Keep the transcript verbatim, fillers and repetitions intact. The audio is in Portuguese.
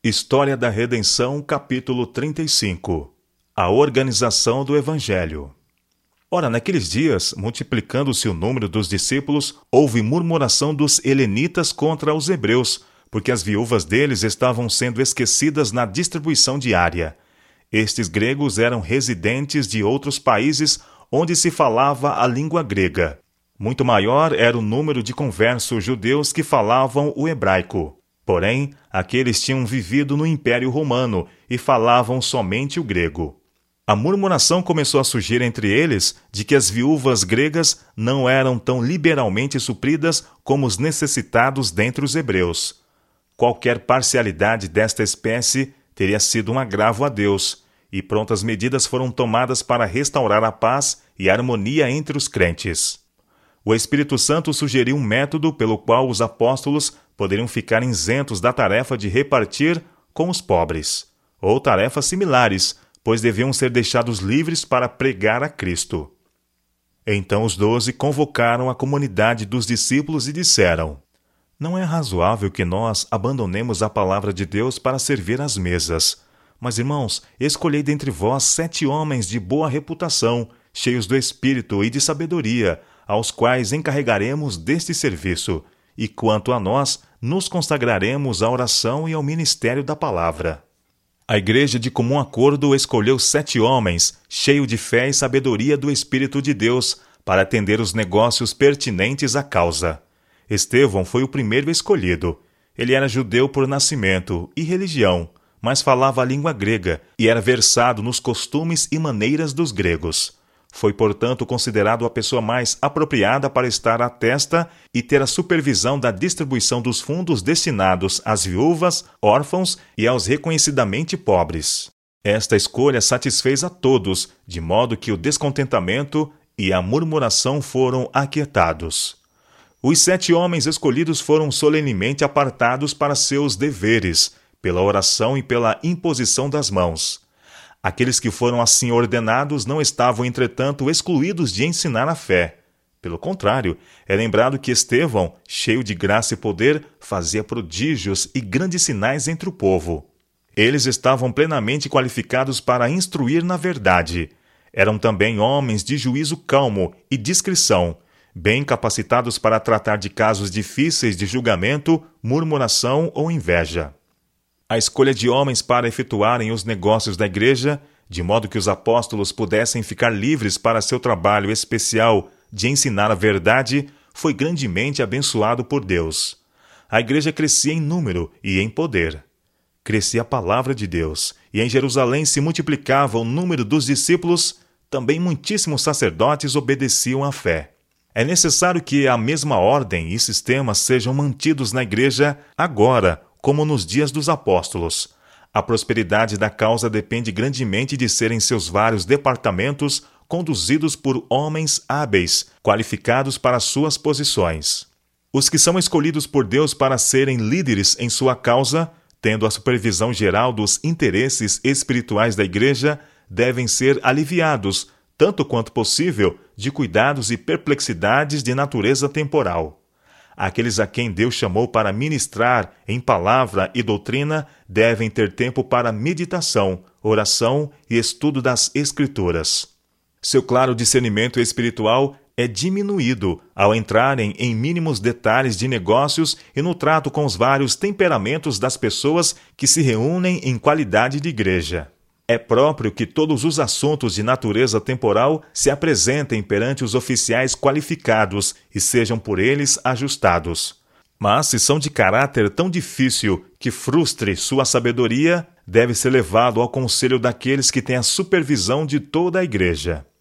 História da Redenção, capítulo trinta e cinco. A organização do Evangelho. Ora, naqueles dias, multiplicando-se o número dos discípulos, houve murmuração dos helenitas contra os hebreus, porque as viúvas deles estavam sendo esquecidas na distribuição diária. Estes gregos eram residentes de outros países onde se falava a língua grega. Muito maior era o número de conversos judeus que falavam o hebraico. Porém, aqueles tinham vivido no Império Romano e falavam somente o grego. A murmuração começou a surgir entre eles de que as viúvas gregas não eram tão liberalmente supridas como os necessitados dentre os hebreus. Qualquer parcialidade desta espécie teria sido um agravo a Deus, e prontas medidas foram tomadas para restaurar a paz e a harmonia entre os crentes. O Espírito Santo sugeriu um método pelo qual os apóstolos poderiam ficar isentos da tarefa de repartir com os pobres, ou tarefas similares, pois deviam ser deixados livres para pregar a Cristo. Então os doze convocaram a comunidade dos discípulos e disseram: Não é razoável que nós abandonemos a palavra de Deus para servir às mesas. Mas, irmãos, escolhei dentre vós sete homens de boa reputação, cheios do Espírito e de sabedoria, aos quais encarregaremos deste serviço, e quanto a nós, nos consagraremos à oração e ao ministério da palavra. A igreja de comum acordo escolheu sete homens, cheios de fé e sabedoria do Espírito de Deus, para atender os negócios pertinentes à causa. Estevão foi o primeiro escolhido. Ele era judeu por nascimento e religião, mas falava a língua grega e era versado nos costumes e maneiras dos gregos. Foi, portanto, considerado a pessoa mais apropriada para estar à testa e ter a supervisão da distribuição dos fundos destinados às viúvas, órfãos e aos reconhecidamente pobres. Esta escolha satisfez a todos, de modo que o descontentamento e a murmuração foram aquietados. Os sete homens escolhidos foram solenemente apartados para seus deveres, pela oração e pela imposição das mãos. Aqueles que foram assim ordenados não estavam, entretanto, excluídos de ensinar a fé. Pelo contrário, é lembrado que Estevão, cheio de graça e poder, fazia prodígios e grandes sinais entre o povo. Eles estavam plenamente qualificados para instruir na verdade. Eram também homens de juízo calmo e discrição, bem capacitados para tratar de casos difíceis de julgamento, murmuração ou inveja. A escolha de homens para efetuarem os negócios da igreja, de modo que os apóstolos pudessem ficar livres para seu trabalho especial de ensinar a verdade, foi grandemente abençoado por Deus. A igreja crescia em número e em poder. Crescia a palavra de Deus, e em Jerusalém se multiplicava o número dos discípulos, também muitíssimos sacerdotes obedeciam à fé. É necessário que a mesma ordem e sistema sejam mantidos na igreja agora, como nos dias dos apóstolos. A prosperidade da causa depende grandemente de serem seus vários departamentos conduzidos por homens hábeis, qualificados para suas posições. Os que são escolhidos por Deus para serem líderes em sua causa, tendo a supervisão geral dos interesses espirituais da igreja, devem ser aliviados, tanto quanto possível, de cuidados e perplexidades de natureza temporal. Aqueles a quem Deus chamou para ministrar em palavra e doutrina devem ter tempo para meditação, oração e estudo das Escrituras. Seu claro discernimento espiritual é diminuído ao entrarem em mínimos detalhes de negócios e no trato com os vários temperamentos das pessoas que se reúnem em qualidade de igreja. É próprio que todos os assuntos de natureza temporal se apresentem perante os oficiais qualificados e sejam por eles ajustados. Mas, se são de caráter tão difícil que frustre sua sabedoria, deve ser levado ao conselho daqueles que têm a supervisão de toda a igreja.